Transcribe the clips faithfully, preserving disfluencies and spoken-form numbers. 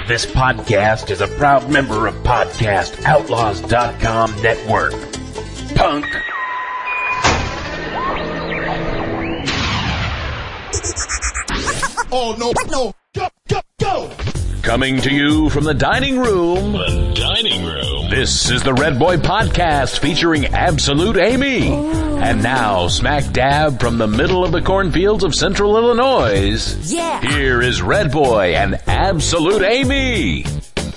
This podcast is a proud member of podcast outlaws dot com network. Punk. Oh, no, no. Go, go, go. Coming to you from the dining room. The dining room. This is the Red Boy Podcast featuring Absolute Amy. Ooh. And now, smack dab from the middle of the cornfields of central Illinois. Yeah. Here is Red Boy and Absolute Amy.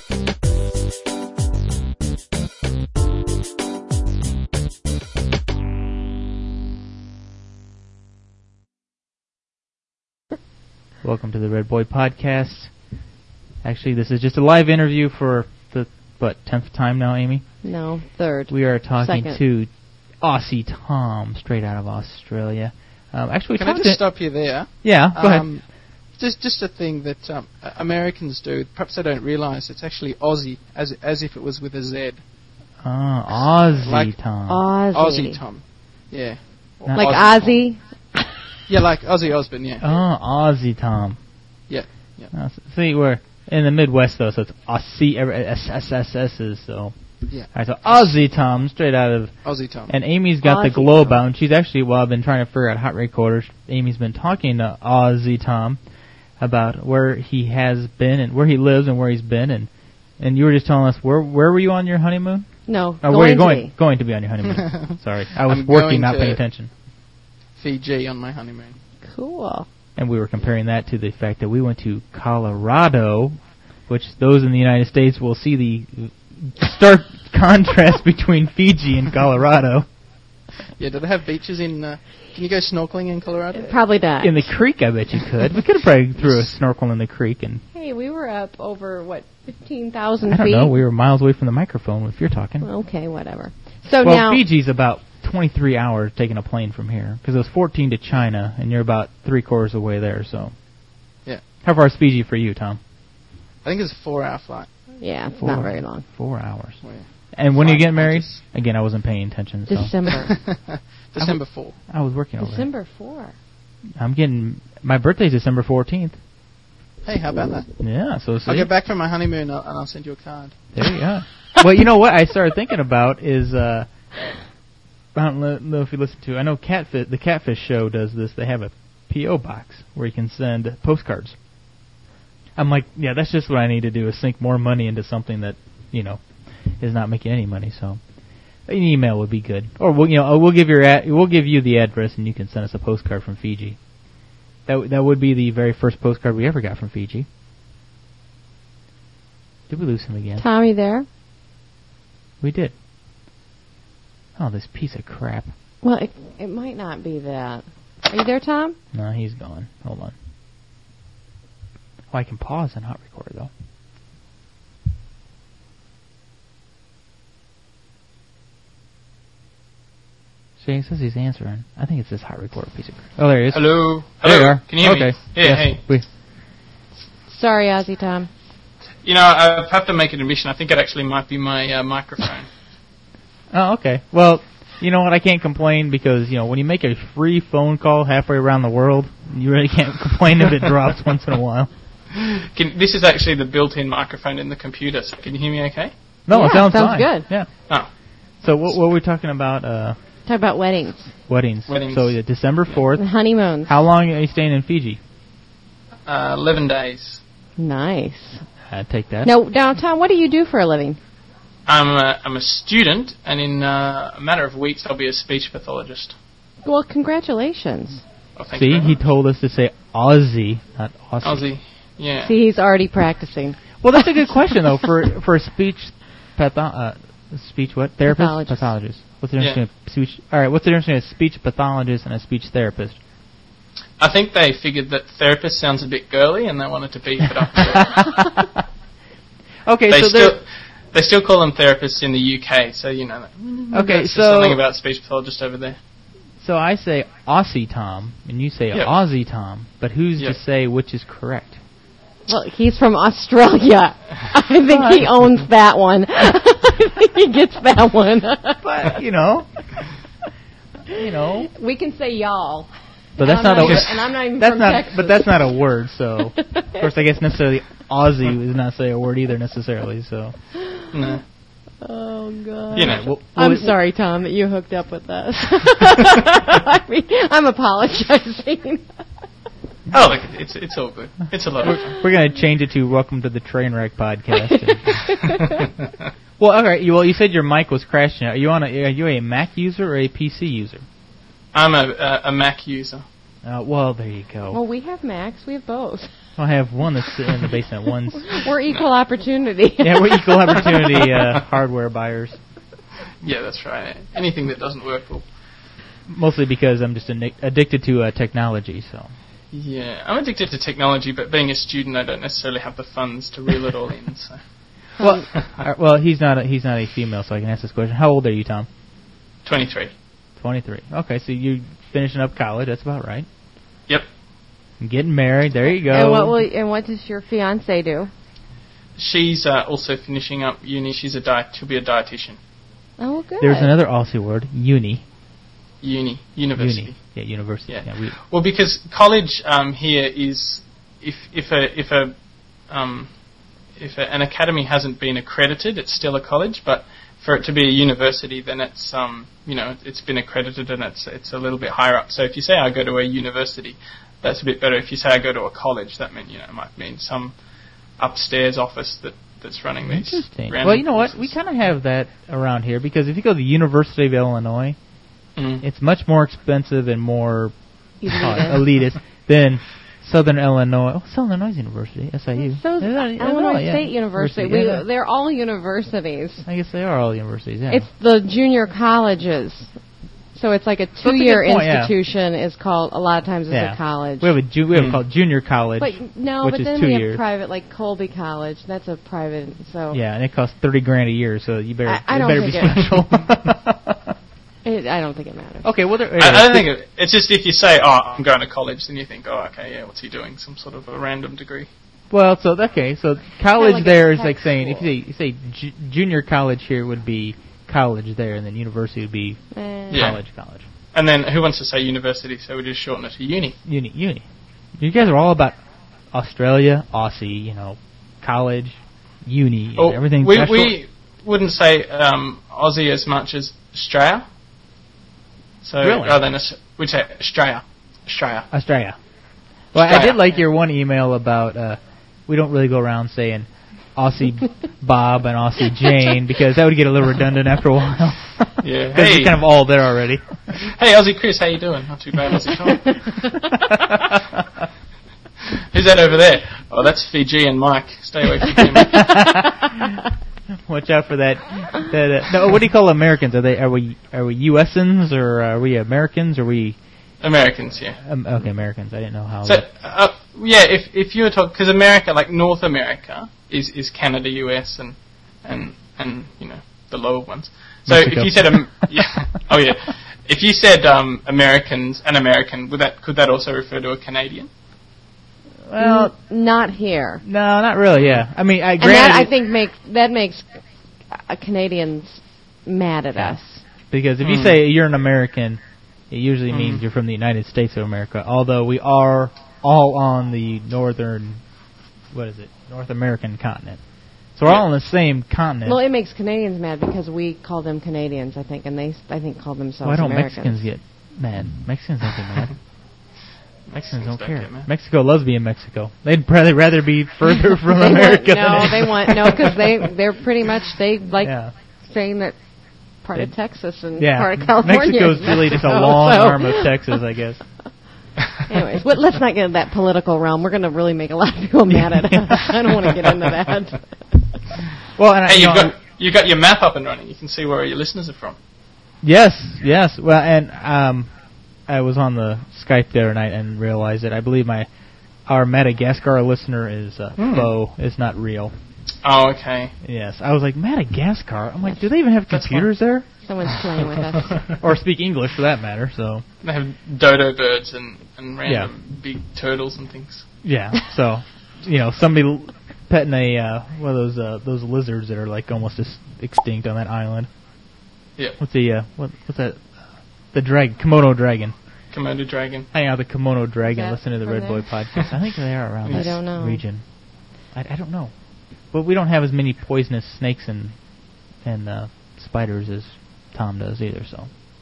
Welcome to the Red Boy Podcast. Actually, this is just a live interview for the, what, tenth time now, Amy? No, third. We are talking Second. to Aussie Tom, straight out of Australia. Um, actually, we Can I talked just to... stop you there? Yeah, go um, ahead. Just, just a thing that um, Americans do. Perhaps they don't realise it's actually Aussie, as as if it was with a Z. Ah, Aussie like Tom. Aussie. Aussie Tom. Yeah. Or Not- Like Aussie Ozzy? Tom. Yeah, like Ozzy Osbourne. Yeah. Ah, Aussie Tom. Yeah. Yeah. Uh, see, we're in the Midwest, though, so it's Aussie, S S S S's, so... Yeah. All right, so Aussie Tom, straight out of... Aussie Tom. And Amy's got the Aussie globe Tom. out, and she's actually, well, I've been trying to figure out hot recorders. Amy's been talking to Aussie Tom about where he has been and where he lives and where he's been, and and you were just telling us, where where were you on your honeymoon? No, Oh, where are you going going? Going to be on your honeymoon. Sorry. I was I'm working, going not to- paying attention. Fiji on my honeymoon. Cool. And we were comparing that to the fact that we went to Colorado, which those in the United States will see the stark contrast between Fiji and Colorado. Yeah. Do they have beaches in? Uh, can you go snorkeling in Colorado? Probably not. In the creek, I bet you could. We could have probably threw a snorkel in the creek, and Hey, we were up over, what, fifteen thousand I don't feet? know, we were miles away from the microphone if you're talking. Okay, whatever. So Well, now... Fiji's about twenty-three hours taking a plane from here, because it was fourteen to China, and you're about three quarters of the way there, so. Yeah. How far is Fiji for you, Tom? I think it's a four-hour flight. Yeah, it's Four- not very long. Four hours. Oh, yeah. And when are you Flight getting married? just- Again, I wasn't paying attention, so. December. December fourth. I was working over December fourth. there. I'm getting, my birthday's December fourteenth. Hey, how about that? Yeah, so see. I'll get back from my honeymoon uh, and I'll send you a card. There you go. Well, you know what I started thinking about is, uh, I don't know- know if you listen to, I know Catfish, the Catfish Show does this. They have a P O box where you can send postcards. I'm like, yeah, that's just what I need to do is sink more money into something that, you know, is not making any money. So an email would be good, or we'll, you know, we'll give your ad, we'll give you the address and you can send us a postcard from Fiji. That w- that would be the very first postcard we ever got from Fiji. Did we lose him again? Tommy there? We did. Oh, this piece of crap. Well, it, it might not be that. Are you there, Tom? No, he's gone. Hold on. Oh, I can pause and hot record, though. Shane says he's answering. I think it's this hot recorder piece of crap. Oh, there he is. Hello. There you are. Can you hear okay. me? Yeah, Yes, hey. We, Sorry, Ozzy Tom. You know, I have to make an admission. I think it actually might be my uh, microphone. oh, okay. Well, you know what? I can't complain because, you know, when you make a free phone call halfway around the world, you really can't complain if it drops once in a while. Can, this is actually the built-in microphone in the computer, so can you hear me okay? No, Yeah, it sounds, sounds fine. good. Yeah. Oh. So what, what were we talking about? Uh, Talk about weddings. weddings. Weddings. So yeah, December fourth. The honeymoons. How long are you staying in Fiji? Uh, eleven days. Nice. I'd take that. Now, now, Tom, what do you do for a living? I'm a, I'm a student, and in uh, a matter of weeks I'll be a speech pathologist. Well, congratulations. Oh, thank you See, very he much. told us to say Aussie, not Aussie. Aussie. Yeah. See, he's already practicing. Well, that's a good question though for for a speech patho- uh, speech what therapist Pathologist. pathologist. What's the difference Yeah. between a speech? All right, what's the difference between a speech pathologist and a speech therapist? I think they figured that therapist sounds a bit girly, and they wanted to beef it up. a bit. Okay, they so still there. they still call them therapists in the U K, so you know that. Okay, There's so something about speech pathologist over there. so I say Aussie Tom, and you say Yep. Aussie Tom, but who's Yep. to say which is correct? Well, he's from Australia. I think he owns that one. I think he gets that one. But you know, you know, We can say y'all. But that's I'm not, not a. even- and I'm not even that's from not. Texas. But that's not a word. So, of course, I guess necessarily Aussie is not say a word either necessarily. So. No. Oh God! You know, Well, I'm well, sorry, Tom, that you hooked up with us. I mean, I'm apologizing. Oh, look, it's it's all good. It's a lot of fun. We're gonna change it to "Welcome to the Trainwreck Podcast." Well, all right. You, well, you said your mic was crashing. Are you on? A, are you a Mac user or a P C user? I'm a, a a Mac user. Uh, well, there you go. Well, we have Macs. We have both. I have one that's sitting in the basement. One's We're equal opportunity. yeah, we're equal opportunity uh, hardware buyers. Yeah, that's right. Anything that doesn't work will. Mostly because I'm just addic- addicted to uh, technology. So. Yeah, I'm addicted to technology, but being a student, I don't necessarily have the funds to reel it all in. So. Well, uh, well, he's not a, he's not a female, so I can ask this question. How old are you, Tom? twenty-three. twenty-three. Okay, so you're finishing up college. That's about right. Yep. Getting married. There you go. And what will, and what does your fiance do? She's uh, also finishing up uni. She's a diet. She'll be a dietitian. Oh, good. There's another Aussie word, uni. Uni, university. Uni. Yeah, university. Yeah. Yeah, we, Well, because college um, here is if if a if a um, if a, an academy hasn't been accredited, it's still a college. But for it to be a university, then it's um you know it's been accredited and it's it's a little bit higher up. So if you say I go to a university, that's a bit better. If you say I go to a college, that mean you know it might mean some upstairs office that that's running these. Interesting. random Well, you know what? courses. We kind of have that around here because if you go to the University of Illinois, Mm. it's much more expensive and more Elitist. uh, elitist than Southern Illinois. Oh, Southern Illinois University, S I U. So Is that- Illinois yeah. State University. Yeah, We, that- they're all universities. I guess they are all universities. Yeah. It's the junior colleges. So it's like a a good two-year point, yeah. institution is called, a lot of times it's Yeah. a college. we have a ju- we have Mm. it called junior college. But no, which but is then two we have years. private, like Colby College. That's a private, so... Yeah, and it costs thirty grand a year, so you better I- I it don't better think be it- special. It, I don't think it matters. Okay, well, there, I, I don't think it, it's just if you say, "Oh, I'm going to college," then you think, "Oh, okay, yeah, what's he doing? Some sort of a random degree." Well, so okay, so college like a there is tech like saying if school. you say, you say ju- junior college here would be college there, and then university would be Eh. Yeah. college, college, And then who wants to say university? So we just shorten it to uni. uni, uni. You guys are all about Australia, Aussie, you know, college, uni, Oh, everything. we special. we wouldn't say um, Aussie as much as Australia. So Really? rather than Aus- we'd say Australia, Australia. Australia. Well, I Australia. did like your one email about uh, we don't really go around saying Aussie Bob and Aussie Jane because that would get a little redundant after a while. Yeah. Because Hey. you're kind of all there already. Hey, Aussie Chris, how you doing? Not too bad, Aussie Tom. Who's that over there? Oh, that's Fijian Mike. Stay away from him. Watch out for that. that uh, no, what do you call Americans? Are they are we are we U S ans or are we Americans? Or are we Americans, yeah. um, okay Americans? I didn't know how. So, that, uh, yeah, if if you were talking, because America, like North America, is is Canada, U S, and and and you know the lower ones. So Mexico. if you said, um, yeah, oh yeah, if you said um, Americans, an American, would that could that also refer to a Canadian? well, N- not here. no, not really. Yeah, I mean, I And granted that, I think, makes that makes uh, Canadians mad at us. because if you Mm. say you're an American, it usually Mm. means you're from the United States of America. Although we are all on the northern, what is it, North American continent. So we're Yeah. all on the same continent. Well, it makes Canadians mad because we call them Canadians, I think, and they, I think, call themselves Why don't Americans. Mexicans get mad? Mexicans don't get mad. Mexicans don't don't care. get mad. Mexico loves being Mexico. They'd rather rather be further from They America. Want, no, than they want no because they they're pretty much they like Yeah. saying that part of They- Texas and Yeah, part of California. Mexico's is really just a Mexico, long so- arm of Texas, I guess. Anyways, well, let's not get into that political realm. We're going to really make a lot of people mad at us. I don't want to get into that. Well, and I, Hey, you you've know, got you got your map up and running. You can see where your listeners are from. yes, yes. Well, and um, I was on the Skype the other night and realized that I believe my our Madagascar listener is uh, Hmm. faux. It's not real. Oh, okay. Yes, I was like Madagascar. I'm like, do they even have That's computers there, Someone's playing with us. or speak English for that matter? So They have dodo birds and, and random big turtles and things. yeah, so you know, somebody l- petting a uh, one of those uh, those lizards that are like almost just extinct on that island. Yeah. What's the uh, what, what's that? The dragon, Komodo dragon. Komodo dragon. Hang out with the Komodo dragon, Is that listen to the from Red there? Boy podcast. I think they are around I this don't know. region. I, I don't know. But we don't have as many poisonous snakes and and uh, spiders as Tom does either. So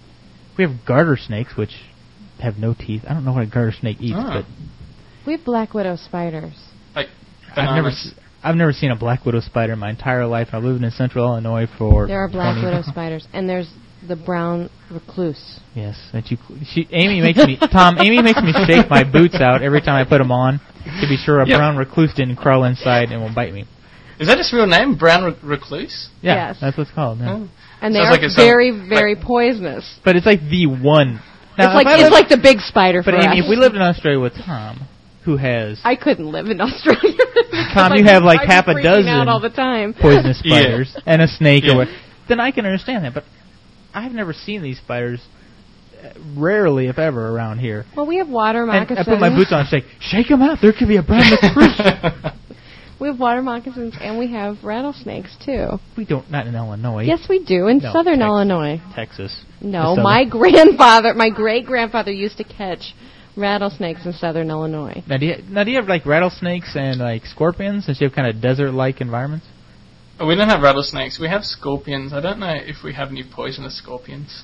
we have garter snakes, which have no teeth. I don't know what a garter snake eats, Oh. but We have black widow spiders. Like I've never bananas. se- I've never seen a black widow spider in my entire life. I've lived in Central Illinois for There are black twenty widow spiders, and there's the brown recluse. Yes, that you. She, Amy makes me. Tom, Amy makes me shake my boots out every time I put them on to be sure a Yep. brown recluse didn't crawl inside and will bite me. Is that its real name? Brown re- recluse? Yeah, Yes. that's what it's called. Yeah. Oh. And they Sounds are like it's some- very, very like- poisonous. But it's like the one. Now, It's like if I it's lived- like the big spider for But Amy, us. if we lived in Australia with Tom, who has I couldn't live in Australia. Tom, I'd you be- have like I'd be half a freaking dozen out all the time. poisonous Yeah. spiders and a snake Yeah. or what, then I can understand that. But I've never seen these spiders, uh, rarely if ever, around here. Well, we have water And moccasins. I put my boots on and shake, shake them out. There could be a brown recluse. We have water moccasins, and we have rattlesnakes too. We don't, not in Illinois. Yes, we do in No, southern Tex- Illinois. Texas. No, The my southern- grandfather, my great grandfather used to catch rattlesnakes in southern Illinois. Now do, you, now, do you have like rattlesnakes and like scorpions, since you have kind of desert-like environments? Oh, we don't have rattlesnakes. We have scorpions. I don't know if we have any poisonous scorpions.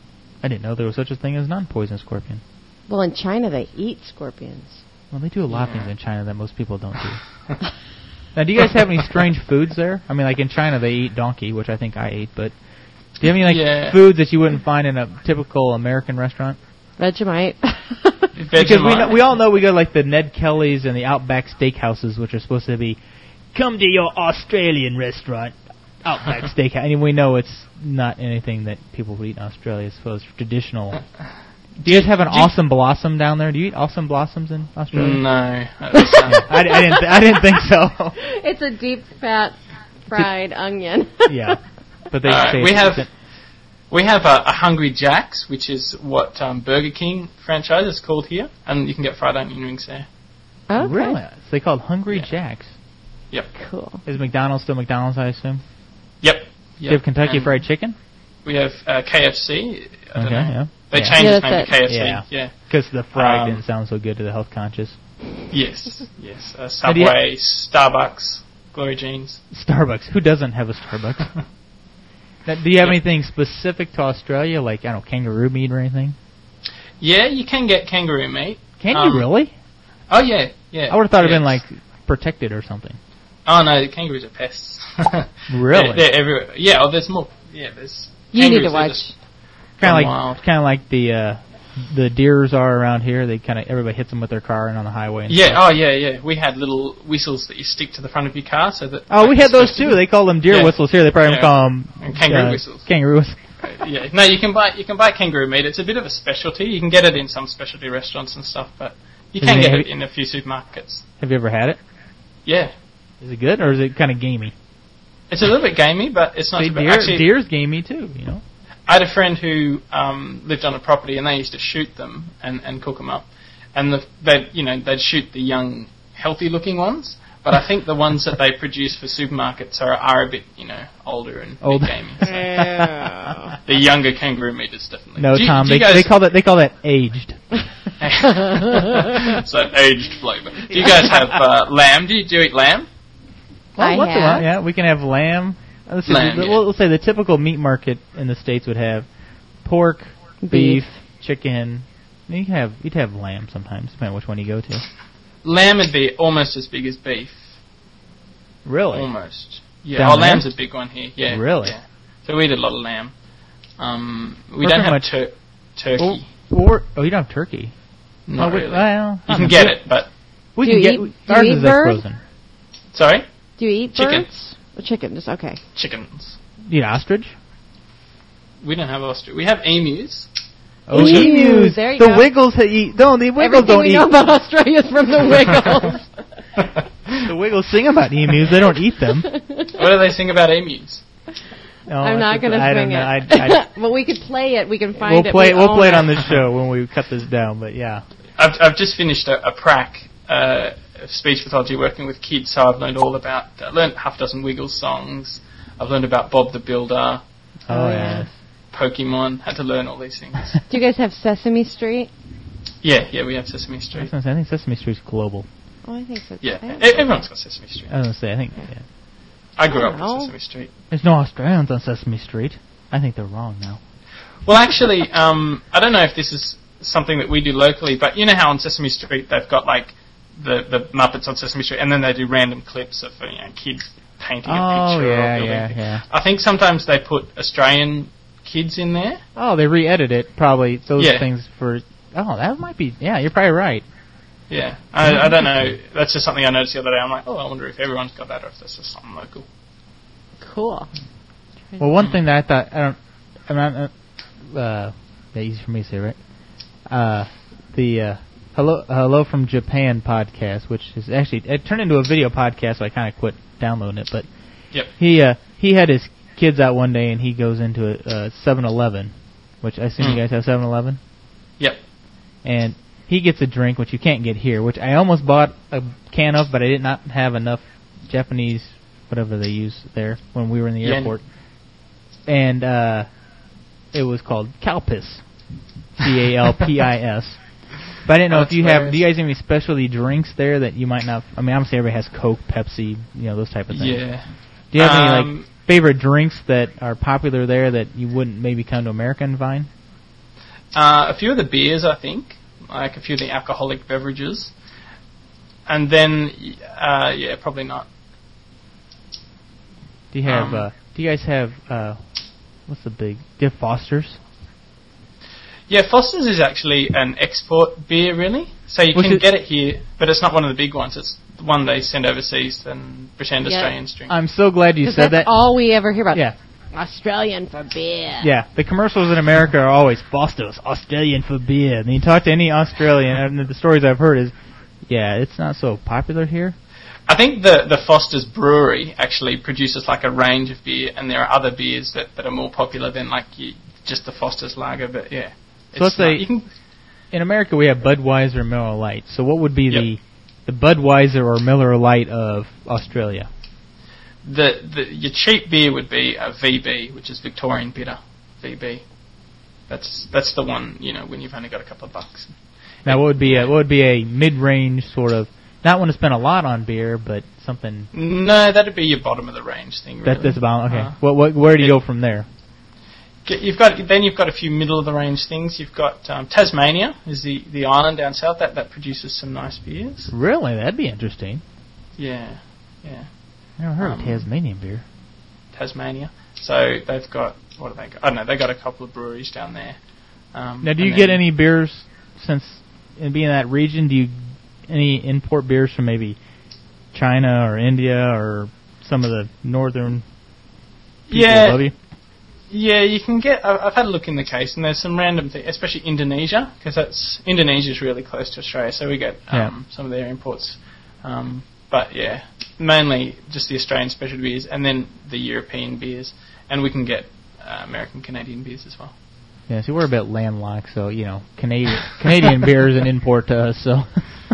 I didn't know there was such a thing as non-poisonous scorpion. Well, in China they eat scorpions. Well, they do a lot of Yeah. things in China that most people don't do. Now, do you guys have any strange foods there? I mean, like in China they eat donkey, which I think I ate, but do you have any like Yeah. foods that you wouldn't find in a typical American restaurant? Vegemite. Because we Vegemite. know, we all know we go like the Ned Kelly's and the Outback Steakhouses, which are supposed to be, come to your Australian restaurant, Outback Steakhouse. And we know it's not anything that people would eat in Australia. It's supposed to traditional. Do you guys have an Do you- awesome blossom down there? Do you eat awesome blossoms in Australia? No. That's, um, I, I didn't. Th- I didn't think so. It's a deep, fat, fried onion. Yeah, but they Alright, say we it's- have we have a, a Hungry Jack's, which is what um, Burger King franchise is called here, and you can get fried onion rings there. Okay. Really? So they called Hungry Yeah. Jacks. Yep. Cool. Is McDonald's still McDonald's? I assume. Yep. Do yep. you have Kentucky And Fried Chicken? We have uh, K F C. I don't Okay, know. yeah. They Yeah. changed Yeah, its name that's to K F C. Yeah. Yeah. Because the fried Um, didn't sound so good to the health conscious. Yes. Yes. Uh, Now, do you- Subway, Starbucks, Glory Jeans. Starbucks. Who doesn't have a Starbucks? Now, do you have Yeah. anything specific to Australia, like I don't know, kangaroo meat or anything? Yeah, you can get kangaroo meat. Can Um, you really? Oh yeah, yeah. I would have thought it'd been Yes. like protected or something. Oh no, kangaroos are pests. Really? They're, they're everywhere. Yeah. Oh, there's more. Yeah. There's. You need kangaroos to are watch. just- Kind of Wild. like, kind of like the uh, the deers are around here. They kind of everybody hits them with their car and on the highway. And Yeah. stuff. Oh yeah, yeah. We had little whistles that you stick to the front of your car, so that. Oh, we like had it's those supposed to too. be- They call them deer Yeah. whistles here. They probably Yeah. call them And kangaroo whistles. Kangaroo whistles. Yeah. No, you can buy you can buy kangaroo meat. It's a bit of a specialty. You can get it in some specialty restaurants and stuff, but you Is can it- get have it you- in a few supermarkets. Have you ever had it? Yeah. Is it good or is it kind of gamey? It's a little bit gamey, but it's not See, too bad. deer, Actually, deer's gamey too. You know. I had a friend who um, lived on a property, and they used to shoot them and, and cook them up. And the, they, you know, they'd shoot the young, healthy-looking ones. But I think the ones that they produce for supermarkets are, are a bit, you know, older and a Old. bit gamey. So the younger kangaroo meat is definitely. No, Do you- Tom. do They you guys, they call that they call that aged. it's an aged flavour. Do you guys have uh, lamb? Do you, do you eat lamb? I once in a have. while, yeah, we can have lamb. Uh, Let's see, Lamb, the, yeah. we'll, we'll say the typical meat market in the states would have pork, beef, Beef. chicken. You can have you'd have lamb sometimes, depending on which one you go to. Lamb would be almost as big as beef. Really? Almost. Yeah. Down Oh, there? lamb's a big one here. Yeah. Really? Yeah. So we eat a lot of lamb. Um, we We're don't pretty have much- tur- turkey. Or, or oh, you don't have turkey. Not oh, we, really. Well, You I can don't get know. it, but We Do can you get eat- we- do you ours eat is bird? frozen. sorry, Do you eat Chicken. birds? Or chicken, just okay. chickens. You eat ostrich? We don't have ostrich. We have emus. Oh, Emus, emus. there you the go. Wiggles ha- eat. No, the Wiggles Everything don't we eat. know about Australia is from the Wiggles. The Wiggles sing about emus. They don't eat them. What do they sing about emus? No, I'm not it's- going to I don't sing know. I, it. I, But we could play it. We can find we'll it. play. We We'll own play it on the show when we cut this down. But yeah. I've I've just finished a, a prac uh, of speech pathology working with kids, so I've learned all about. I learned half a dozen Wiggles songs. I've learned about Bob the Builder, Oh, Oh, yeah. yeah. Pokemon. Had to learn all these things. Do you guys have Sesame Street? Yeah, yeah, we have Sesame I, was Street. gonna say, I think Sesame Street's global. Oh, I think so. Yeah, I e- everyone's got Sesame Street. I was gonna say, I think. Yeah. I grew up Oh. with Sesame Street. There's no Australians on Sesame Street. I think they're wrong now. Well, actually, um, I don't know if this is something that we do locally, but you know how on Sesame Street they've got like the the Muppets on Sesame Street, and then they do random clips of you know kids painting a Oh, picture. yeah, or building yeah, things. yeah. I think sometimes they put Australian kids in there. Oh, they re-edit it, probably, those Yeah. things for... Oh, that might be... Yeah, you're probably right. Yeah, I, I don't know. That's just something I noticed the other day. I'm like, oh, I wonder if everyone's got that or if that's just something local. Cool. Well, one thing that I thought... I don't... I'm not... Uh, uh, yeah, easy for me to say, right? Uh, the... Uh, Hello, Hello from Japan podcast, which is actually it turned into a video podcast, so I kind of quit downloading it. But Yep. he uh, he had his kids out one day, and he goes into a uh, seven eleven, which I assume Mm. you guys have seven eleven. Yep. And he gets a drink, which you can't get here, which I almost bought a can of, but I did not have enough Japanese, whatever they use there when we were in the Yen. airport. And uh, it was called Calpis, C A L P I S. But I didn't know Oh, if you that's have. Do you guys have any specialty drinks there that you might not? I mean, obviously everybody has Coke, Pepsi, you know, those type of things. Yeah. Do you have any Um, like favorite drinks that are popular there that you wouldn't maybe come to America and find? Uh, a few of the beers, I think, like a few of the alcoholic beverages, and then uh, yeah, probably not. Do you have? Um, uh, do you guys have? Uh, what's the big? Do you have Foster's? Yeah, Foster's is actually an export beer, really. So you Which can is- get it here, but it's not one of the big ones. It's the one they send overseas and pretend Yeah. Australians drink. I'm so glad you 'Cause said that's that. all we ever hear about. Yeah, Australian for beer. yeah. The commercials in America are always Foster's, Australian for beer. And you talk to any Australian, and the stories I've heard is, yeah, it's not so popular here. I think the the Foster's brewery actually produces like a range of beer, and there are other beers that, that are more popular than like you, just the Foster's lager. But yeah, So let's not- say- you can. In America, we have Budweiser and Miller Lite. So what would be Yep. the the Budweiser or Miller Lite of Australia? The, the your cheap beer would be a V B, which is Victorian Bitter V B. That's that's the one, you know, when you've only got a couple of bucks. Now, what would be a, what would be a mid-range sort of, not one to spend a lot on beer, but something No, that'd be your bottom of the range thing. Really. that, that's about okay. Uh, what, what where do you it- go from there? Get- You've got then you've got a few middle of the range things. You've got um, Tasmania is the, the island down south that that produces some nice beers. Really, that'd be interesting. Yeah, yeah, I never heard Um, of Tasmanian beer. Tasmania. So they've got what have they got? I don't know. They got a couple of breweries down there. Um, Now, do you and get then- any beers since in being in that region? Do you any import beers from maybe China or India or some of the northern people Yeah. above you? Yeah, you can get. I- I've had a look in the case, and there's some random things, especially Indonesia, because that's Indonesia's really close to Australia, so we get um, Yeah. some of their imports. Um, but yeah, mainly just the Australian specialty beers, and then the European beers, and we can get uh, American Canadian beers as well. Yeah, see, we're a bit landlocked, so you know, Canadian Canadian beer is an import to us. So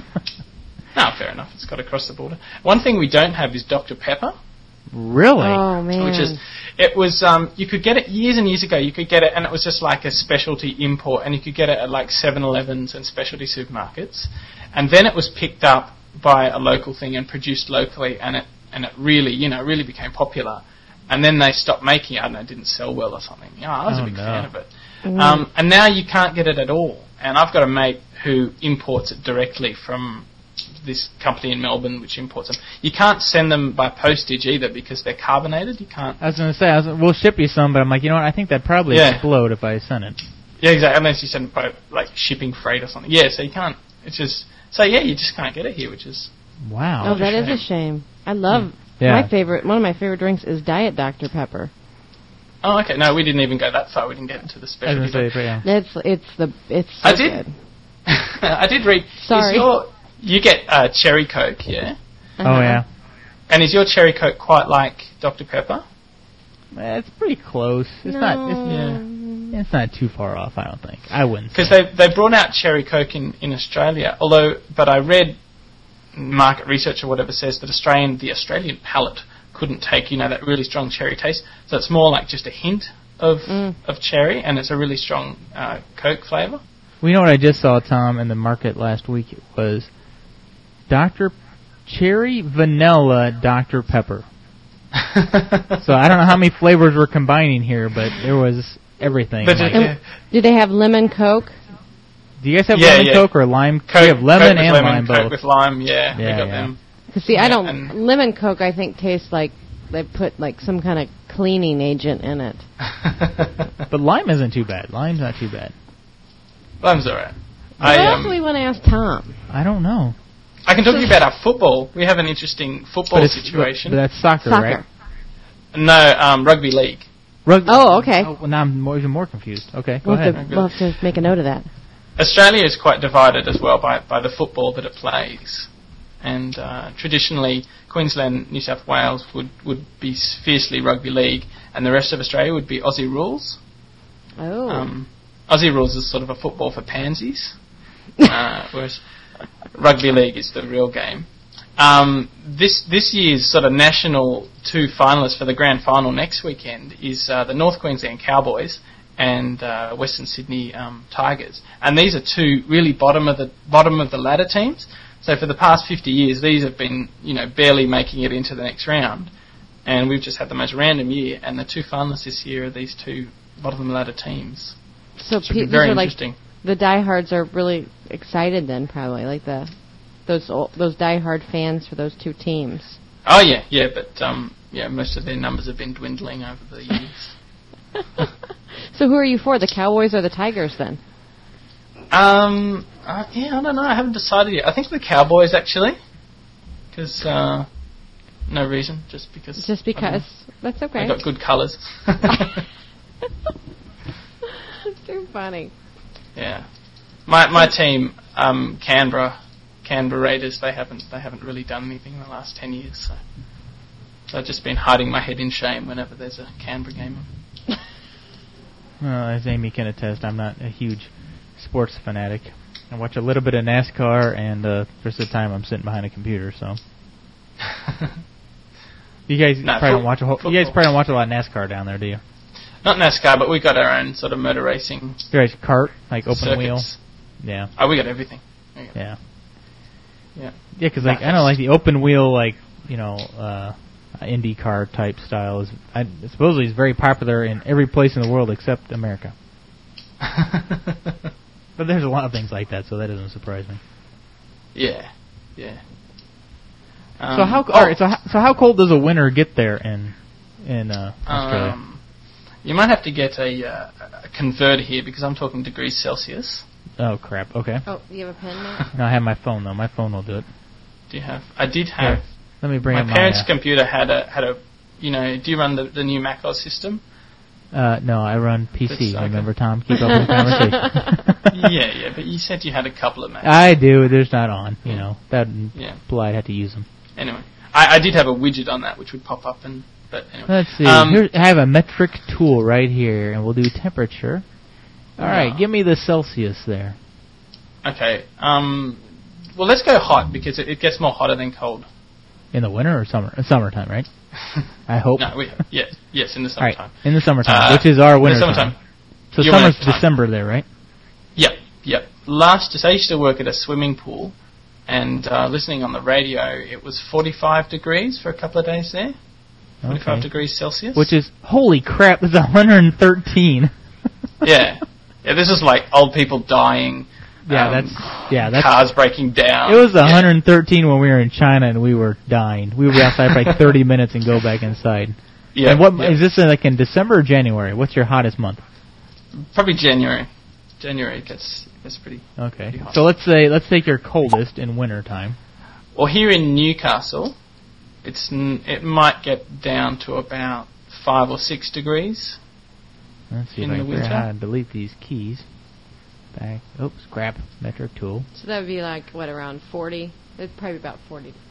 No, fair enough. It's got across the border. One thing we don't have is Doctor Pepper. really, Oh man. Which is, it was, um, you could get it years and years ago, you could get it, and it was just like a specialty import, and you could get it at like seven elevens and specialty supermarkets. And then it was picked up by a local thing and produced locally, and it, and it really, you know, really became popular. And then they stopped making it, and it didn't sell well or something. Yeah, I was Oh, a big no. fan of it. Mm. Um, and now you can't get it at all. And I've got a mate who imports it directly from this company in Melbourne which imports them. You can't send them by postage either because they're carbonated. You can't. I was going to say, I was, we'll ship you some, but I'm like, you know what? I think that'd probably Yeah. explode if I sent it. Yeah, exactly. Unless you send it by like shipping freight or something. Yeah, so you can't. It's just so yeah, you just can't get it here, which is Wow. Oh, that a is a shame. I love Yeah. my favorite. One of my favorite drinks is Diet Doctor Pepper. oh okay. No, we didn't even go that far. We didn't get into the I was specialty. going to say, yeah. It's it's the it's so I did. good. I did read. Sorry. Is your, you get uh, cherry Coke, yeah? Uh-huh. Oh yeah. And is your cherry Coke quite like Doctor Pepper? Eh, It's pretty close. It's No. not. It's, it's not too far off. I don't think. I wouldn't. Because say. they they brought out cherry Coke in, in Australia. Although, but I read market research or whatever says that Australian the Australian palate couldn't take you know that really strong cherry taste. So it's more like just a hint of Mm. of cherry, and it's a really strong uh, Coke flavour. We know what I just saw, Tom, in the market last week. It was Doctor Cherry Vanilla Doctor Pepper. So I don't know how many flavors we're combining here, but there was everything. But like, yeah. Do they have lemon Coke? Do you guys have Yeah, lemon yeah. Coke or lime? Coke, we have lemon Coke with and lemon, lime Coke both. with lime, yeah. Yeah, we got yeah. them. See, I Yeah, don't. and- Lemon Coke, I think, tastes like they put like some kind of cleaning agent in it. But lime isn't too bad. Lime's not too bad. Lime's alright. What I, else um, do we want to ask Tom? I don't know. I can talk to you about our football. We have an interesting football But it's, situation. But that's soccer, Soccer. right? No, um, rugby league. Rugby. Oh, okay. Oh, well, now I'm more, even more confused. Okay, go We'll have, ahead. to, we'll have to make a note of that. Australia is quite divided as well by, by the football that it plays. And uh, traditionally, Queensland, New South Wales would, would be fiercely rugby league, and the rest of Australia would be Aussie rules. Oh. Um, Aussie rules is sort of a football for pansies, uh, whereas rugby league is the real game. Um, this this year's sort of national two finalists for the grand final next weekend is uh, the North Queensland Cowboys and uh, Western Sydney um, Tigers, and these are two really bottom of the bottom of the ladder teams. So for the past fifty years, these have been, you know, barely making it into the next round, and we've just had the most random year. And the two finalists this year are these two bottom of the ladder teams. so Should pe- be these very are like interesting. the diehards are really excited then, probably like the those old, those diehard fans for those two teams. Oh yeah, yeah, but um, yeah, most of their numbers have been dwindling over the years. So who are you for, the Cowboys or the Tigers then? Um, uh, yeah, I don't know. I haven't decided yet. I think the Cowboys actually, because uh, no reason, just because. Just because. That's okay. They got good colours. It's too funny. Yeah, my my team, um, Canberra, Canberra Raiders. They haven't they haven't really done anything in the last ten years. So, so I've just been hiding my head in shame whenever there's a Canberra game on. Well, as Amy can attest, I'm not a huge sports fanatic. I watch a little bit of NASCAR, and uh, the rest of the time I'm sitting behind a computer. So, you guys Nah, probably fo- don't watch a whole, you guys football. probably don't watch a lot of NASCAR down there, do you? Not NASCAR, but we got our own sort of motor racing You guys kart, like open circuits. wheel. Yeah, Oh, we got everything. We got- yeah, Yeah. yeah. Because like I don't know, like the open wheel, like you know, uh, IndyCar type style is I, supposedly is very popular in every place in the world except America. But there's a lot of things like that, so that doesn't surprise me. yeah, yeah. Um, so how oh, all right, so how, so how cold does a winter get there in in uh, Australia? Um, you might have to get a, uh, a converter here because I'm talking degrees Celsius. Oh crap! Okay. Oh, do you have a pen, Matt? No, I have my phone though. My phone will do it. Do you have? I did have. Here, let me bring My up parents' my. computer had a had a. You know, do you run the, the new Mac O S system? Uh, uh, no, I run P C. That's okay. Remember, Tom? Keep up with the conversation. yeah, yeah. But you said you had a couple of Macs. I do. They're just not on. You know that. Yeah. Well, I'd have to use them. Anyway, I, I did have a widget on that which would pop up and. But anyway. Let's see. Um, Here, I have a metric tool right here, and we'll do temperature. All right, Yeah. give me the Celsius there. Okay. Um. Well, let's go hot because it, it gets more hotter than cold. In the winter or summer? Uh, summertime, right? I hope. No, we, yes, yes, in the All right, summertime. in the summertime, Uh, which is our in the winter summertime. time. So Your summer's winter time. December there, right? Yep, yep. Last, I used to work at a swimming pool, and uh, listening on the radio, it was forty-five degrees for a couple of days there. forty-five Okay. degrees Celsius. Which is, holy crap, it's one hundred thirteen. yeah, yeah. This is like old people dying. Yeah, um, that's, yeah, that's, cars breaking down. it was Yeah. one hundred thirteen when we were in China and we were dying. We would be outside for like thirty minutes and go back inside. Yeah, And what, yeah. is this uh, like in December or January? What's your hottest month? Probably January. January gets gets pretty. Okay. Pretty hot. So let's say, let's take your coldest in winter time. Well, here in Newcastle, it's n- it might get down to about five or six degrees. Let's see In if I the can figure out winter? how to delete these keys. Back. Oops, crap. Metric tool. So that would be like, what, around forty? It's probably about forty degrees.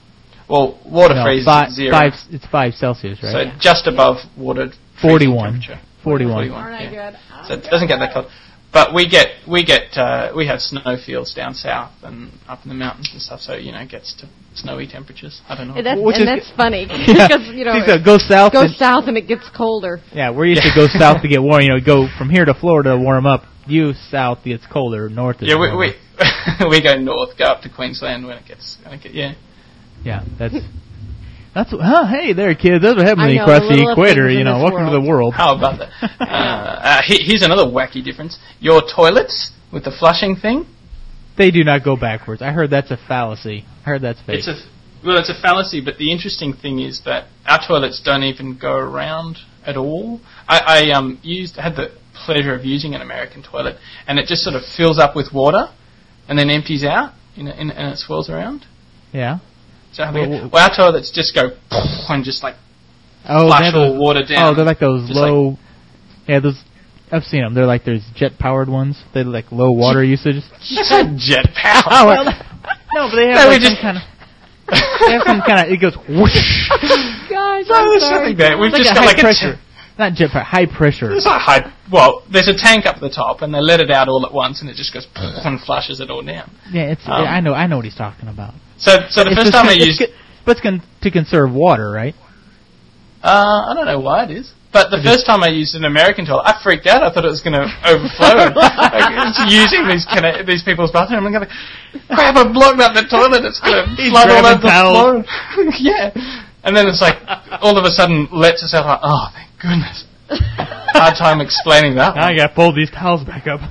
Well, water No, freeze five, is zero. five, it's five Celsius, right? So Yeah. just above water freezing forty-one. temperature. forty-one. forty-one. Aren't I yeah. good? So it doesn't get that cold. But we get we get uh, we have snowfields down south and up in the mountains and stuff. So you know it gets to snowy temperatures. I don't know. And that's, Which and is- that's funny Yeah. because you know See, so it go south. goes and, south and it gets colder. yeah, we're used to go south to get warm. You know, go from here to Florida to warm up. due south, it's colder. North is Yeah, we warmer. we, we go north, go up to Queensland when it gets, when it get, yeah. Yeah, that's that's. Huh, hey there, kids. That's what happens I when you know, cross the the little equator. things You in know, this welcome to the world. How about that? uh, uh, he- here's another wacky difference. Your toilets with the flushing thing, They do not go backwards. I heard that's a fallacy. I heard that's fake. it's a, well, it's a fallacy, but the interesting thing is that our toilets don't even go around at all. I, I um used, had the pleasure of using an American toilet, and it just sort of fills up with water, and then empties out, in, in, and it swirls around. yeah. So how they Well, go- well- well, our toilets just go and just like Oh, flush they have all those- water down. Oh, they're like those Just low. yeah, those. I've seen them. They're like there's jet powered ones. They're like low water usage. jet power. Oh, no, but they have No, we like some just- kind of. They have some kind of. It goes whoosh. Guys, No, I'm there's sorry. nothing there. We've Like just a got high like pressure. a t- Not jet power. High pressure. It's not high. Well, there's a tank up the top, and they let it out all at once, and it just goes and flushes it all down. Yeah, it's. Um, I know. I know what he's talking about. So, so the It's first just time I con- it's used, con- but it's con- to conserve water, right? uh, I don't know why it is, but the first time I used an American toilet, I freaked out. I thought it was going to overflow. Like, it's using these Cana- these people's bathroom, I'm going, crap! I've blocked up the toilet. It's going to He's flood all grabbing over the towels. floor. Yeah, and then it's like all of a sudden lets itself out. Oh, thank goodness. Hard time explaining that. Now I one. gotta pull these towels back up.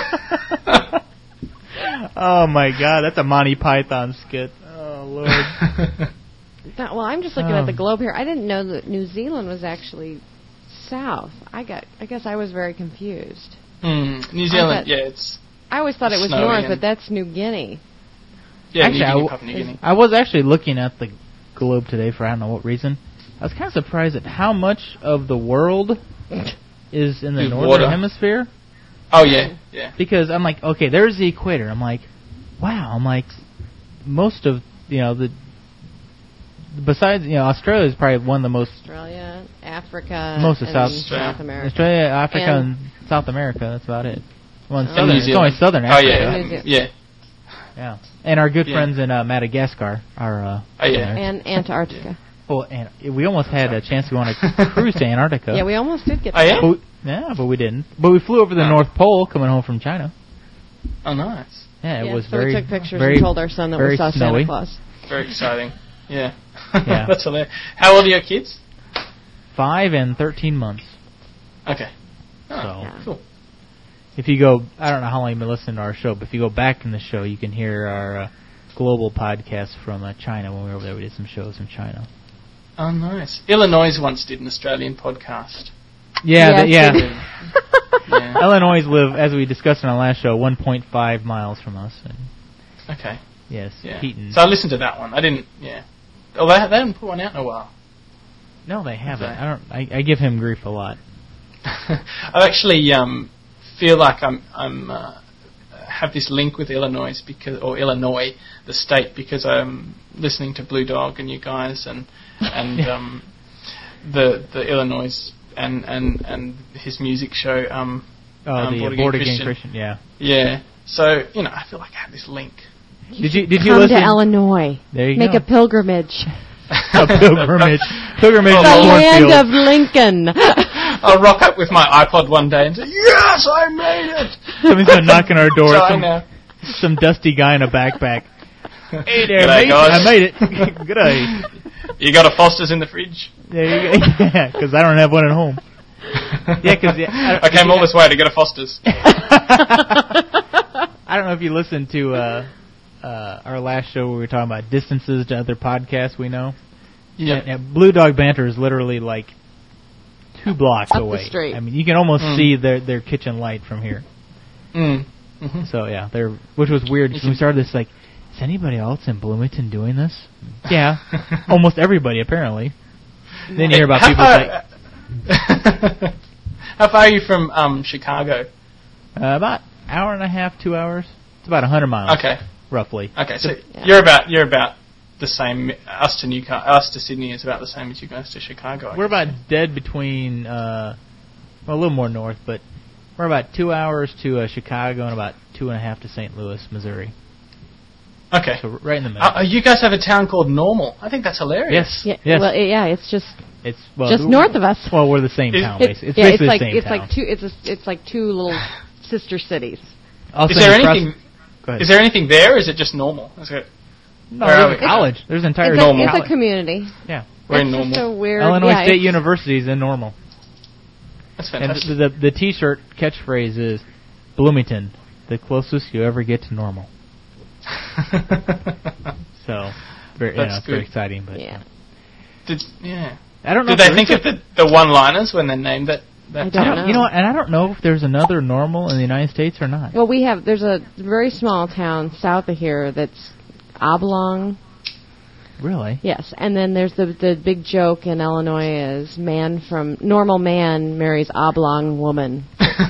Oh my god, that's a Monty Python skit. Oh lord. That- well, I'm just looking at the Um. globe here. I didn't know that New Zealand was actually south. I got. I guess I was very confused. Hmm, New Zealand, bet- yeah, it's I always thought it was Snowy north, and- but that's New Guinea. yeah, Actually, New I Guinea, w- Papua New Guinea. I was actually looking at the globe today for I don't know what reason. I was kind of surprised at how much of the world is in the Is northern water. hemisphere. Oh yeah, yeah. Because I'm like, okay, there's the equator. I'm like, wow. I'm like, most of you know the besides you know Australia is probably one of the most Australia, Africa, Most of and South- South America. Australia, Africa, And- and, South America. That's about it. Well, in Oh. southern, New it's Zealand. only southern Oh Africa. yeah, New Zealand. yeah. Yeah. And our good Yeah. friends in uh, Madagascar are. Uh, Oh, yeah. there. And Antarctica. Well, and we almost had a chance to go on a cruise to Antarctica. Yeah, we almost did get Oh, yeah? that. But we, yeah, but we didn't. But we flew over the Oh. North Pole coming home from China. Oh, nice. Yeah, it Yeah, was so very we took pictures very, and told our son that very we saw snowy. Santa Claus. Very exciting. Yeah. Yeah. That's hilarious. How old are your kids? Five and thirteen months. Okay. Oh, So Yeah. cool. if you go, I don't know how long you've been listening to our show, but if you go back in the show, you can hear our uh, global podcast from uh, China. When we were over there, we did some shows from China. Oh, nice. Illinois once did an Australian podcast. Yeah, Yes, th- yeah. we did. Yeah. Illinois live, as we discussed in our last show, one point five miles from us. And Okay. yes, Yeah. Keaton. So I listened to that one. I didn't. Yeah. Oh, they, they haven't put one out in a while. no, they haven't. Okay. I don't. I, I give him grief a lot. I actually um, feel like I'm I'm uh, have this link with Illinois because or Illinois, the state, because I'm listening to Blue Dog and you guys and and um, the the Illinois and, and, and his music show. Um, Oh, um, the Born uh, Again Board Again Christian. Christian. Yeah. Yeah. So you know, I feel like I have this link. Did you Did you Come listen? to Illinois. There you Make go. a pilgrimage. a pilgrimage. Pilgrimage Oh, to The land cornfields. of Lincoln. I'll rock up with my iPod one day and say, "Yes, I made it." Somebody's gonna knock on our door. So I Some, know. some dusty guy in a backpack. Hey there, G'day, mate. guys. I made it. Good day. You got a Foster's in the fridge? There you go. Yeah, because I don't have one at home. Yeah, 'cause, yeah, I- I came all this way to get a Foster's. I don't know if you listened to uh, uh, our last show where we were talking about distances to other podcasts we know. Yeah. And, and Blue Dog Banter is literally like two blocks Up the away. street. I mean, you can almost Mm. see their their kitchen light from here. Mm. hmm So yeah, they're which was weird. 'Cause when we started this, like, is anybody else in Bloomington doing this? Yeah, almost everybody apparently. Then you hear about How people far, like How far are you from um, Chicago? uh, about hour and a half, two hours. It's about a hundred miles. Okay. roughly. Okay, so Yeah. you're about you're about the same. Us to Newcastle, us to Sydney is about the same as you guys to Chicago. I We're guess. about dead between, uh, well, a little more north, but we're about two hours to uh, Chicago and about two and a half to Saint Louis, Missouri. Okay. So right in the middle. Uh, you guys have a town called Normal. I think that's hilarious. yes, Yeah, yes. well, yeah, it's just it's well, just th- north of us. well, we're the same Is- town. It- basically. It's yeah, basically it's like the same it's town. like two. It's a, it's like two little sister cities. Also Is there across- anything? Go ahead. Is there anything there, or is it just normal? Is it, No, where are there's we? a college. There's an entire It's a, normal. it's a college. community. Yeah. We're It's in normal. just a weird. Illinois yeah, State it's- University is in Normal. That's And fantastic. the, the the T-shirt catchphrase is Bloomington, the closest you ever get to normal. So, very, you know, That's it's very good. exciting. But Yeah. Did, yeah. I don't know. Did if they there think is of the, the one-liners when they named that? that I a- don't I don't, know. you know, and I don't know if there's another Normal in the United States or not. Well, we have. There's a very small town south of here that's Oblong. Really? Yes, and then there's the the big joke in Illinois is man from normal man marries oblong woman.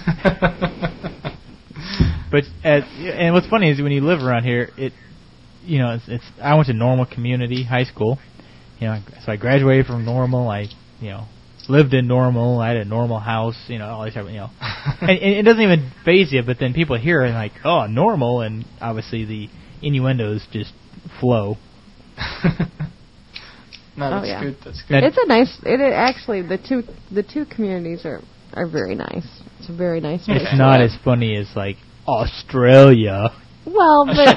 But uh, and what's funny is when you live around here, it, you know, it's, it's I went to Normal Community High School, you know, so I graduated from Normal. I, you know, lived in Normal. I had a Normal house, you know, all these type of, you know, and, and it doesn't even phase you. But then people hear it and like, oh, Normal, and obviously the innuendos just flow. No, that's Oh, yeah. good. That's good. That- It's a nice. It, it actually the two the two communities are are very nice. It's a very nice place. It's to not live. as funny as like Australia. well, but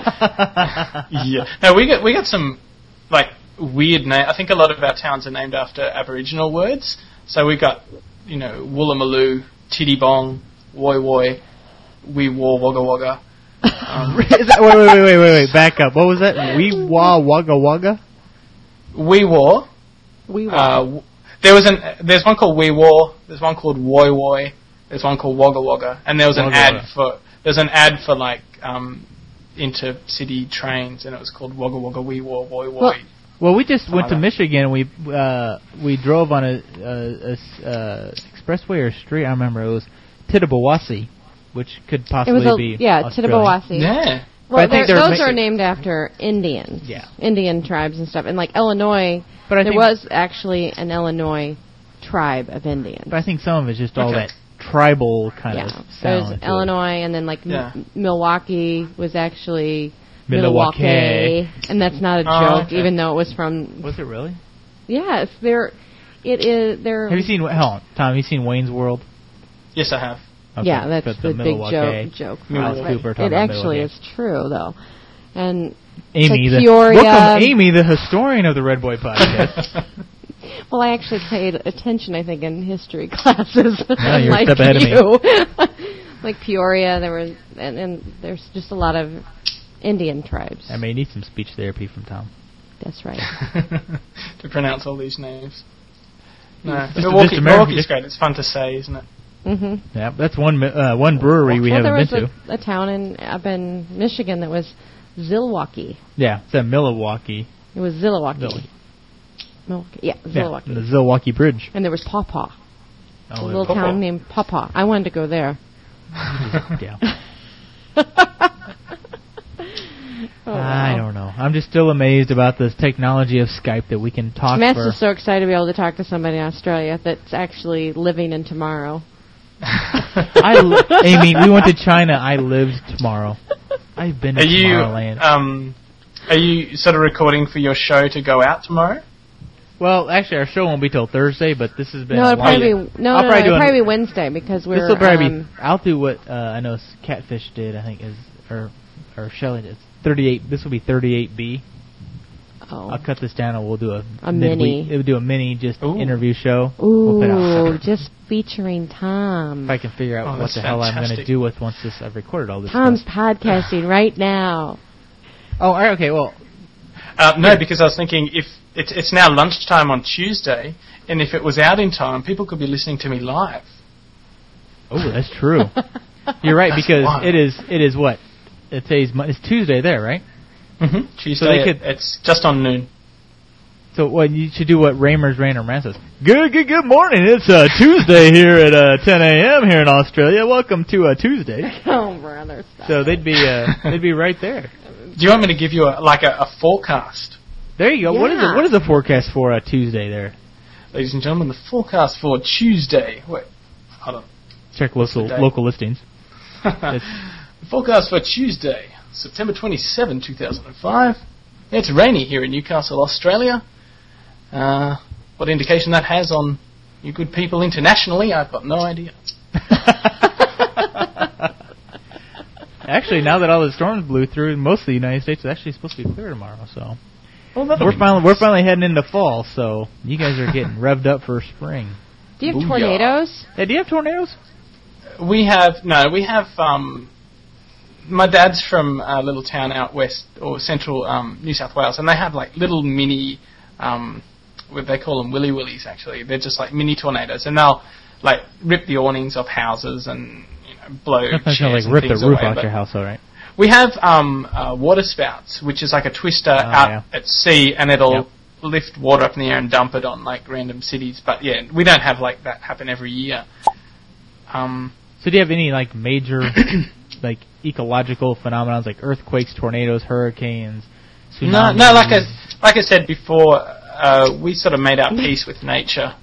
Yeah. No, we got we got some like weird name. I think a lot of our towns are named after Aboriginal words. So we got, you know, Woolloomooloo, Tittybong, Woi Woi, Wee War, Wagga Wagga. Um, Is that, wait, wait, wait, wait, wait, wait, back up. What was that? Wee Wah Wagga Wagga? Wee War. we were. Uh, w- there was an there's one called Wee War. There's one called Woi Woi. There's one called Wagga Wagga. And there was an Wagga ad Wagga. for there's an ad for like um, intercity trains, and it was called Wagga Wagga Wee War Woi Woi. Well- Well, we just went to Father. Michigan. We uh, we drove on a, a, a s- uh, expressway or street. I remember it was Tittabawassee, which could it possibly was a be yeah Australian. Tittabawassee. yeah. But I Well, think they're- they're those mi- are named after Indians. Yeah. Indian tribes and stuff. And like Illinois, But I there think, was actually an Illinois tribe of Indians. but I think some of it's just all Okay. that tribal kind yeah, of there's sound. to it. Illinois, and then like M- Yeah. Milwaukee was actually Milwaukee. Milwaukee, and that's not a joke, Oh, okay. even though it was from. Was it really? Yes, there. It is there. Have you seen? Hold on, Tom. Have you seen Wayne's World? Yes, I have. Okay, Yeah, that's but the, big Milwaukee. joke. joke. Milwaukee. But Cooper talking it about actually Milwaukee. is true though, and Amy, like the Peoria. welcome, Amy, the historian of the Red Boy podcast. well, I actually paid attention, I think, in history classes. Yeah, you're a like step ahead of me. you. Like Peoria, there was, and, and there's just a lot of Indian tribes. I may need some speech therapy from Tom. That's right. To pronounce all these names. No, Just- just Milwaukee, American- Milwaukee's just- great. It's fun to say, isn't it? hmm Yeah, that's one mi- uh, one brewery we well, there haven't was been to. a, a town in up in Michigan that was Zilwaukee. Yeah, it's at Milwaukee. It was Zilwaukee. Milwaukee. Milwaukee. Yeah, Yeah, Zilwaukee. the Zilwaukee Bridge. And there was Pawpaw, a Oh, little Pawpaw. town named Pawpaw. I wanted to go there. yeah. Oh, I wow. don't know. I'm just still amazed about this technology of Skype that we can talk Matt's for. just so excited to be able to talk to somebody in Australia that's actually living in tomorrow. I li- Amy, we went to China. I lived tomorrow. I've been to Are you Tomorrowland. um, are you sort of recording for your show to go out tomorrow? well, actually, our show won't be till Thursday, but this has been. No, a it'll while. probably yeah. be no, I'll no, probably no, do it'll an- probably be Wednesday because we're. This will probably um, be. I'll do what uh, I know Catfish did. I think is or or Shelley did. thirty-eight. This will be thirty-eight B. Oh. I'll cut this down and we'll do a, A midweek- mini. We'll do a mini just Ooh. interview show. We'll put it out Ooh, separate. just featuring Tom. If I can figure out Oh, what that's the hell I'm going to fantastic. do with once this I've recorded all this Tom's stuff. podcasting right now. Oh, all right, okay. Well, Uh, no, because I was thinking if it's it's now lunchtime on Tuesday, and if it was out in time, people could be listening to me live. oh, that's true. You're right That's because wild. it is. It is what? It says Mon- it's Tuesday there, right? Mm-hmm. Tuesday, So they at- could- it's just on noon. So what you should do what Raymer's Random Rant says. Good, good, good morning. It's uh, Tuesday here at uh, ten a.m. here in Australia. Welcome to uh, Tuesday. Oh, brother. Stop. So they'd be uh, they'd be right there. Do you want me to give you a, like a, a forecast? There you go. What is Yeah. the what is the forecast for uh, Tuesday there? Ladies and gentlemen, the forecast for Tuesday. Wait, hold on. Check local the day? local listings. The forecast for Tuesday, September twenty-seventh, two thousand five. It's rainy here in Newcastle, Australia. Uh, what indication that has on you good people internationally, I've got no idea. Actually, now that all the storms blew through, most of the United States is actually supposed to be clear tomorrow. So Well, we're finally we're finally heading into fall. So you guys are getting revved up for spring. Do you have Booyah. tornadoes? Hey, do you have tornadoes? We have no. We have. Um, my dad's from a little town out west or central um, New South Wales, and they have like little mini. Um, what they call them willy willies. Actually, they're just like mini tornadoes, and they'll like rip the awnings off houses and you know blow. Sometimes they'll chairs like and rip the things roof away, off but your house, all right? We have um, uh, water spouts, which is like a twister Oh, out yeah. at sea, and it'll Yep. lift water up in the air and dump it on like random cities. But yeah, we don't have like that happen every year. Um, So do you have any like major like ecological phenomena like earthquakes, tornadoes, hurricanes, no, tsunamis? no, like I like I said before, uh, we sort of made our peace with nature,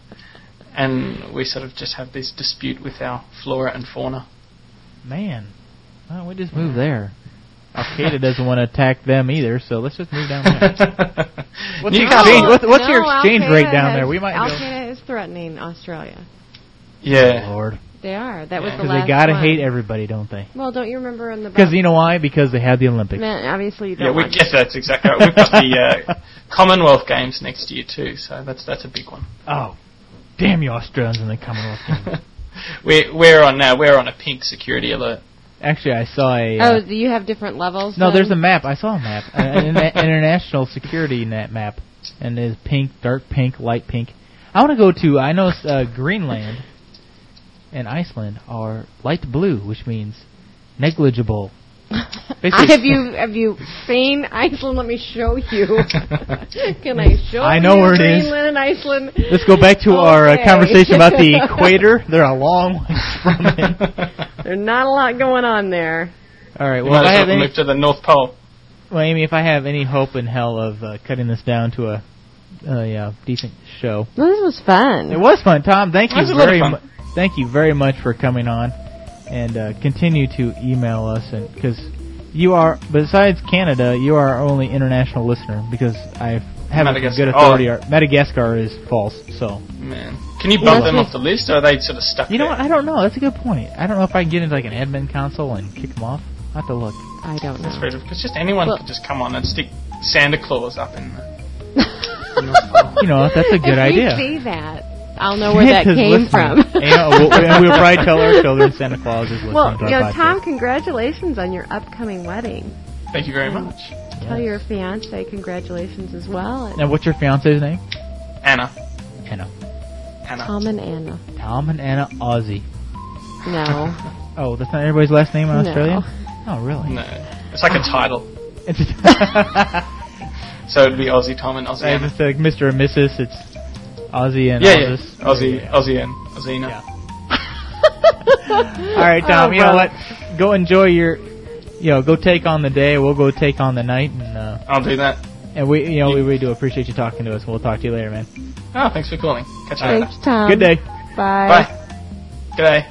and we sort of just have this dispute with our flora and fauna. Man, well, we just moved there. Al Qaeda doesn't want to attack them either, so let's just move down there. What's, your Newcastle- exchange, what's, what's no, your exchange Al-Qaeda rate down has, there? We might Al go. Qaeda is threatening Australia. Yeah. Lord, They are. That was Yeah. the because last they gotta one. hate everybody, don't they? Well, don't you remember in the Because you know why? Because they had the Olympics. Man, obviously you don't Yeah, we want guess that's exactly right. We've got the uh, Commonwealth Games next year too, so that's that's a big one. Oh, damn you Australians in the Commonwealth Games. we're we're on now. We're on a pink security alert. Actually, I saw a. Oh, Uh, do you have different levels? no, then? there's a map. I saw a map, an interna- international security net map, and it's pink, dark pink, light pink. I want to go to. I know uh, Greenland and Iceland are light blue, which means negligible. I, have you have you seen Iceland? Let me show you. Can I show I know you where it is. Greenland and Iceland? Let's go back to our uh, Okay. conversation about the equator. They're a long way from it. There's not a lot going on there. All right. We Well, if might I as have well any, move to the North Pole. well, Amy, if I have any hope in hell of uh, cutting this down to a, uh, yeah, decent show, Well, this was fun. it was fun. Tom, thank It you was a lot of very, fun. mu- thank you very much for coming on, and uh, continue to email us, and because you are, besides Canada, you are our only international listener because I haven't a Madagascar. good authority. Or, Madagascar is false, so. Man, can you bump Yes, them we- off the list, or are they sort of stuck You know there? what? I don't know. That's a good point. I don't know if I can get into like an admin console and kick them off. I'll have to look. I don't know. That's very difficult, because just anyone Well- could just come on and stick Santa Claus up in the... You know, that's a good if idea. we see that, I'll know where that Because came listen, from. you know, we'll, and we'll probably tell our children Santa Claus is listening Well, to you our know, podcast. Tom, congratulations on your upcoming wedding. Thank you very much. Tell your fiance congratulations as well. And Now, what's your fiance's name? Anna. Anna. Anna. Tom and Anna. Tom and Anna Aussie. No. Oh, that's not everybody's last name in No. Australia? Oh, really? No. It's like a title. It's just So it'd be Aussie Tom and Aussie Anna. it's like Mister and Missus It's Aussie and Yeah, yeah. Aussies. Aussie, Yeah. Aussie and Aussiena. Yeah. All right, Tom. Oh, you know well. what? Go enjoy your. You know, go take on the day. We'll go take on the night, and uh, I'll do that. and we, you know, we really do appreciate you talking to us. We'll talk to you later, man. Oh, thanks for calling. Catch you later. Thanks, Tom. Good day. Bye. Bye. G'day.